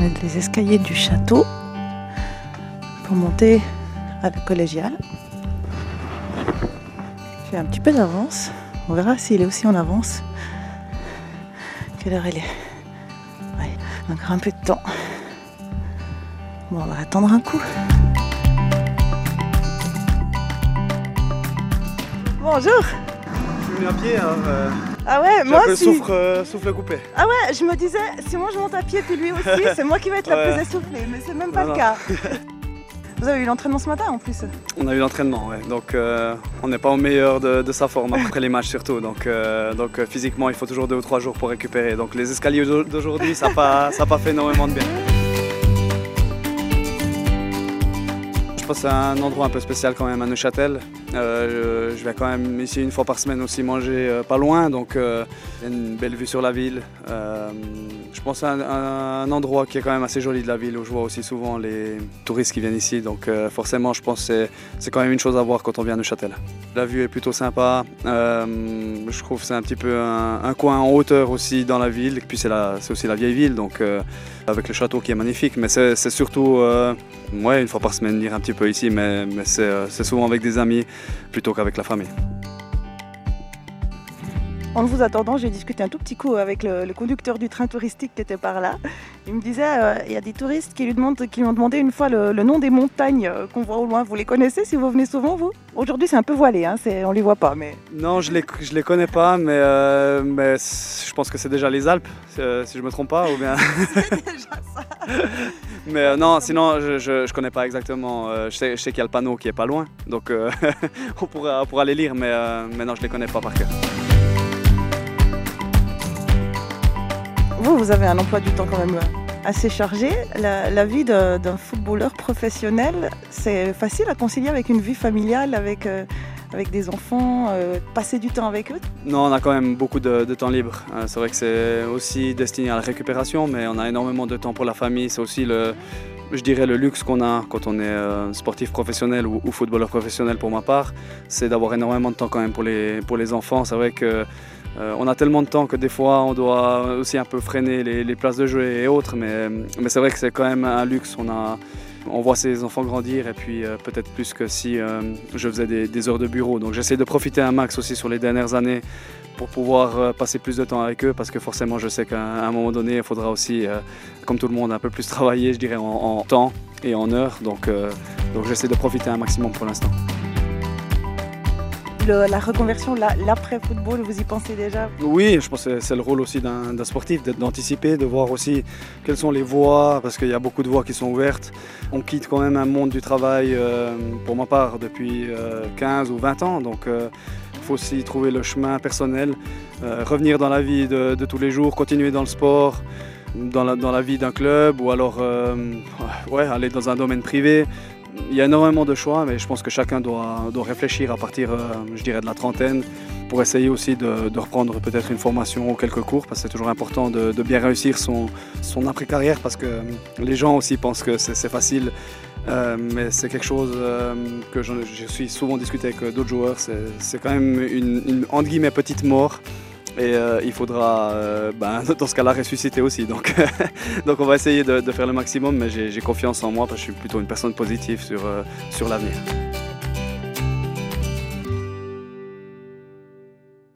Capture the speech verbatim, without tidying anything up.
les escaliers du château pour monter à la collégiale. J'ai un petit peu d'avance. On verra s'il est aussi en avance. Quelle heure elle est? Ouais, encore un peu de temps. Bon, on va attendre un coup. Bonjour. Je suis venu à pied, alors euh, ah ouais, j'ai moi un peu le aussi. souffle, euh, souffle coupé. Ah ouais, je me disais, si moi je monte à pied puis lui aussi, c'est moi qui vais être la Ouais. plus essoufflée, mais c'est même pas Non, le non. cas. Vous avez eu l'entraînement ce matin en plus? On a eu l'entraînement, ouais. Donc euh, on n'est pas au meilleur de, de sa forme après les matchs surtout. Donc, euh, donc euh, physiquement, il faut toujours deux ou trois jours pour récupérer. Donc les escaliers d'aujourd'hui, ça n'a pas, ça a pas fait énormément de bien. Je pense que c'est un endroit un peu spécial quand même à Neuchâtel. Euh, je, je vais quand même ici une fois par semaine aussi manger euh, pas loin, donc euh, il y a une belle vue sur la ville. Euh, je pense que c'est un, un, un endroit qui est quand même assez joli de la ville où je vois aussi souvent les touristes qui viennent ici. Donc euh, forcément je pense que c'est quand même une chose à voir quand on vient à Neuchâtel. La vue est plutôt sympa. Euh, je trouve que c'est un petit peu un, un coin en hauteur aussi dans la ville. Et puis c'est aussi la vieille ville, donc euh, avec le château qui est magnifique. Mais c'est surtout euh, ouais, une fois par semaine venir un petit peu ici, mais, mais c'est souvent avec des amis plutôt qu'avec la famille. En vous attendant, j'ai discuté un tout petit coup avec le, le conducteur du train touristique qui était par là. Il me disait, euh, il y a des touristes qui lui, demandent, qui lui ont demandé une fois le, le nom des montagnes euh, qu'on voit au loin. Vous les connaissez si vous venez souvent, vous? Aujourd'hui, c'est un peu voilé, hein, on ne les voit pas. Mais... Non, je ne les, je les connais pas, mais, euh, mais je pense que c'est déjà les Alpes, euh, si je ne me trompe pas. Ou bien... c'est déjà ça. Mais euh, non, sinon, je ne connais pas exactement. Euh, je sais, je sais qu'il y a le panneau qui est pas loin, donc euh, on, pourra, on pourra les lire, mais, euh, mais non, je ne les connais pas par cœur. Vous, vous avez un emploi du temps quand même assez chargé. La, la vie d'un footballeur professionnel, c'est facile à concilier avec une vie familiale, avec, euh, avec des enfants, euh, passer du temps avec eux? Non, on a quand même beaucoup de, de temps libre. Euh, c'est vrai que c'est aussi destiné à la récupération, mais on a énormément de temps pour la famille. C'est aussi le, je dirais, le luxe qu'on a quand on est euh, sportif professionnel ou, ou footballeur professionnel pour ma part, c'est d'avoir énormément de temps quand même pour les, pour les enfants. C'est vrai que Euh, on a tellement de temps que des fois on doit aussi un peu freiner les, les places de jeu et autres, mais, mais c'est vrai que c'est quand même un luxe. On, a, on voit ses enfants grandir et puis euh, peut-être plus que si euh, je faisais des, des heures de bureau. Donc j'essaie de profiter un max aussi sur les dernières années pour pouvoir euh, passer plus de temps avec eux, parce que forcément je sais qu'à un moment donné il faudra aussi, euh, comme tout le monde, un peu plus travailler, je dirais, en, en temps et en heures. Donc, euh, donc j'essaie de profiter un maximum pour l'instant. Le, la reconversion, l'après-football, vous y pensez déjà? Oui, je pense que c'est le rôle aussi d'un sportif, d'anticiper, de voir aussi quelles sont les voies, parce qu'il y a beaucoup de voies qui sont ouvertes. On quitte quand même un monde du travail, euh, pour ma part, depuis euh, quinze ou vingt ans, donc il euh, faut aussi trouver le chemin personnel, euh, revenir dans la vie de, de tous les jours, continuer dans le sport, dans la, dans la vie d'un club, ou alors euh, ouais, aller dans un domaine privé. Il y a énormément de choix, mais je pense que chacun doit, doit réfléchir à partir, euh, je dirais, de la trentaine, pour essayer aussi de, de reprendre peut-être une formation ou quelques cours, parce que c'est toujours important de, de bien réussir son, son après-carrière, parce que les gens aussi pensent que c'est facile, euh, mais c'est quelque chose euh, que je, je suis souvent discuté avec d'autres joueurs. C'est quand même une, une, entre guillemets, petite mort. Et euh, il faudra, euh, ben, dans ce cas-là, ressusciter aussi. Donc, donc on va essayer de, de faire le maximum, mais j'ai confiance en moi parce que je suis plutôt une personne positive sur, euh, sur l'avenir.